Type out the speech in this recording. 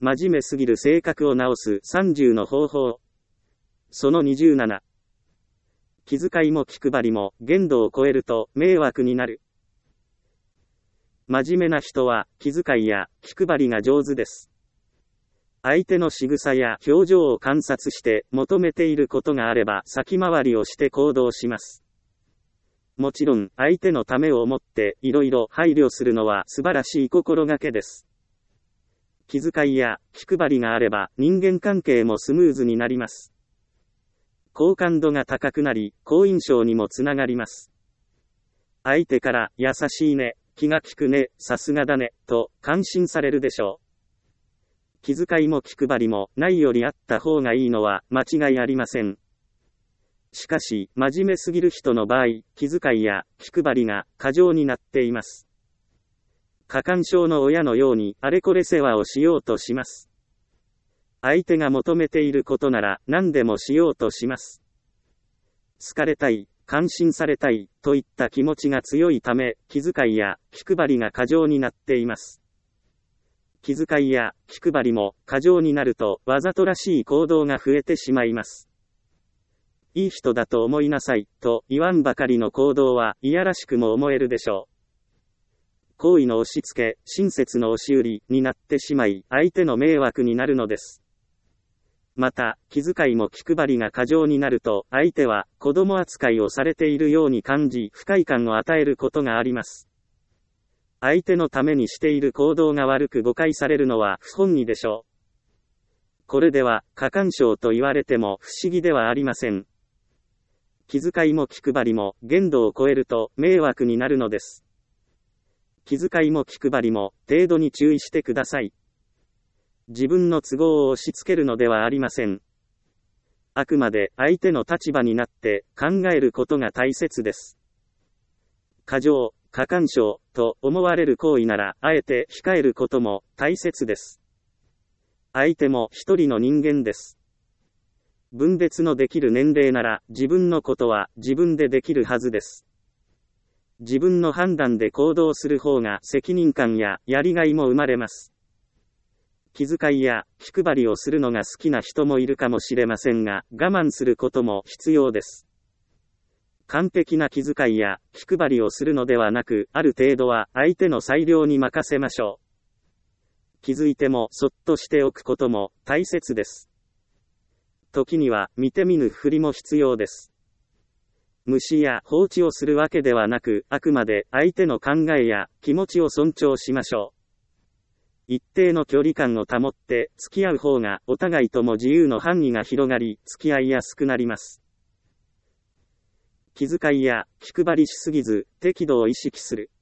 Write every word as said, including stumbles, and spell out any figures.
真面目すぎる性格を直すさんじゅうの方法。そのにじゅうなな。気遣いも気配りも限度を超えると迷惑になる。真面目な人は気遣いや気配りが上手です。相手の仕草や表情を観察して求めていることがあれば先回りをして行動します。もちろん相手のためを思っていろいろ配慮するのは素晴らしい心がけです。気遣いや気配りがあれば人間関係もスムーズになります。好感度が高くなり、好印象にもつながります。相手から優しいね、気が利くね、さすがだね、と感心されるでしょう。気遣いも気配りもないよりあった方がいいのは間違いありません。しかし、真面目すぎる人の場合、気遣いや気配りが過剰になっています。過干渉の親のようにあれこれ世話をしようとします。相手が求めていることなら何でもしようとします。好かれたい、感心されたい、といった気持ちが強いため、気遣いや気配りが過剰になっています。気遣いや気配りも過剰になるとわざとらしい行動が増えてしまいます。いい人だと思いなさい、と言わんばかりの行動はいやらしくも思えるでしょう。行為の押し付け、親切の押し売りになってしまい、相手の迷惑になるのです。また、気遣いも気配りが過剰になると、相手は子供扱いをされているように感じ、不快感を与えることがあります。相手のためにしている行動が悪く誤解されるのは不本意でしょう。これでは、過干渉と言われても不思議ではありません。気遣いも気配りも限度を超えると迷惑になるのです。気遣いも気配りも程度に注意してください。自分の都合を押し付けるのではありません。あくまで相手の立場になって考えることが大切です。過剰、過干渉と思われる行為ならあえて控えることも大切です。相手も一人の人間です。分別のできる年齢なら自分のことは自分でできるはずです。自分の判断で行動する方が責任感ややりがいも生まれます。気遣いや気配りをするのが好きな人もいるかもしれませんが、我慢することも必要です。完璧な気遣いや気配りをするのではなく、ある程度は相手の裁量に任せましょう。気づいてもそっとしておくことも大切です。時には見て見ぬふりも必要です。無視や放置をするわけではなく、あくまで相手の考えや気持ちを尊重しましょう。一定の距離感を保って付き合う方がお互いとも自由の範囲が広がり、付き合いやすくなります。気遣いや気配りしすぎず、適度を意識する。